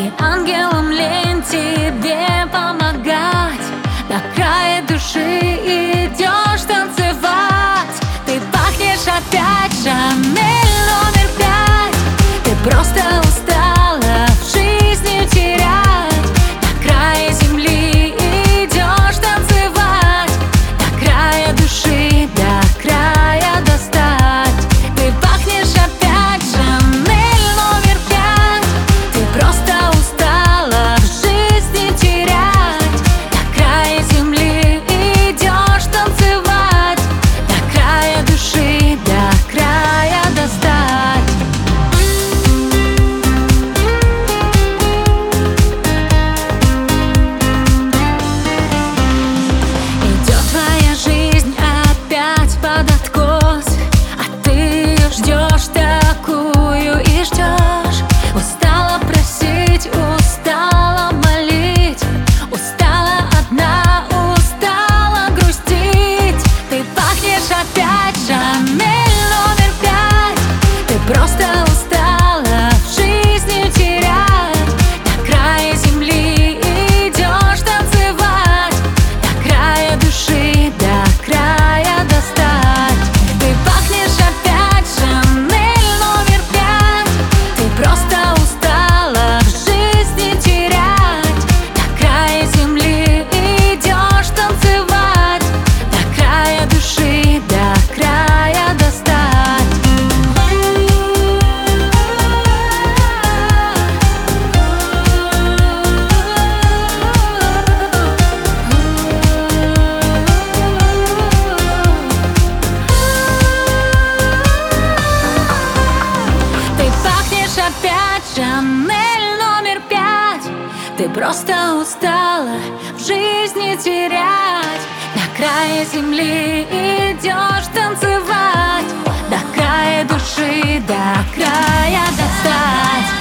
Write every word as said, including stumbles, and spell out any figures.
И ангелом лень тебе помогать. До края души идешь танцевать. Ты пахнешь опять, Шанель номер пять. Ты просто устала в жизни терять. До края земли идешь танцевать. До края души, до края достать. Ты пахнешь опять, Шанель номер пять. Ты просто устала в жизни терять. До края земли идешь танцевать. До края души, до края достать. Идет твоя жизнь опять под откос, а ты ее ждешь такую и ждешь. Устала просить, устала молить, устала одна, устала грустить. Ты пахнешь опять, Шанель номер пять. Ты просто устала в жизни терять. До края земли идешь танцевать. До края души, до края достать. Ты пахнешь опять, Шанель номер пять. Ты просто устала в жизни терять. До края земли идешь танцевать. До края души, до края достать. Ты пахнешь опять, Шанель номер пять. Ты просто устала в жизни терять. До края земли идешь танцевать. До края души, до края достать.